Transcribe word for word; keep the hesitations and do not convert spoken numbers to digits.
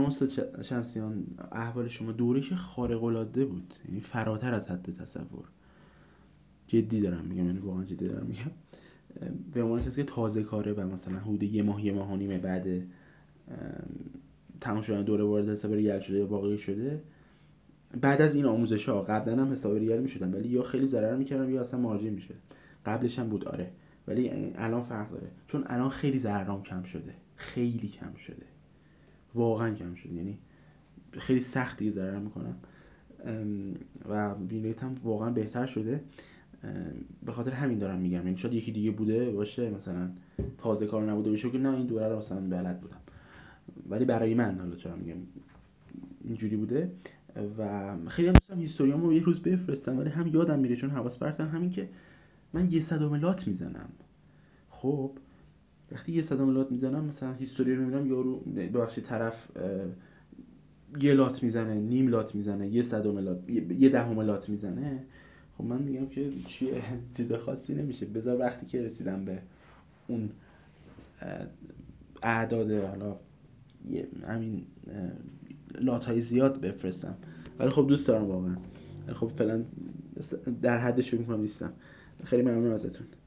استاد شمسیان احوال شما دورش خارق العاده بود، یعنی فراتر از حد تصور. جدی دارم میگم، یعنی واقعا جدی دارم میگم. به عنوان کسی که تازه کاره و مثلا حدود یه ماه یه ماه و نیمه بعد تمام شدن دوره وارد حساب ریال شده یا واقعی شده، بعد از این آموزش‌ها قبلا هم حساب ریال میشدم ولی یا خیلی ضرر میکردم یا اصلا مارجین میشه. قبلش هم بود آره، ولی الان فرق داره چون الان خیلی ضررام کم شده، خیلی کم شده، واقعا کم شده، یعنی خیلی سخت دیگه ضرر میکنم و وینریت هم واقعا بهتر شده. به خاطر همین دارم میگم، یعنی شاید یکی دیگه بوده باشه مثلا تازه کار نبوده باشه که نه این دوره رو مثلا بلد بودم، ولی برای من حالا چرا میگم اینجوری بوده و خیلی هم دوستم هیستوریامو یه روز بفرستم ولی هم یادم میره چون حواس پرتم. همین که من یه صدم لات میزنم، خب وقتی یه صدم لات میزنم مثلا هیستوری رو میبینم یارو ببخشید طرف یه لات میزنه، نیم لات میزنه، یه صدم لات، یه دهم لات میزنه، خب من میگم که چیه، چیز خاصی نمیشه، بذار وقتی که رسیدم به اون اعداد حالا همین لات های زیاد بفرستم. ولی خب دوست دارم واقعا، خب فعلا در حدش فکر می‌کنم نیستم. خیلی ممنون ازتون.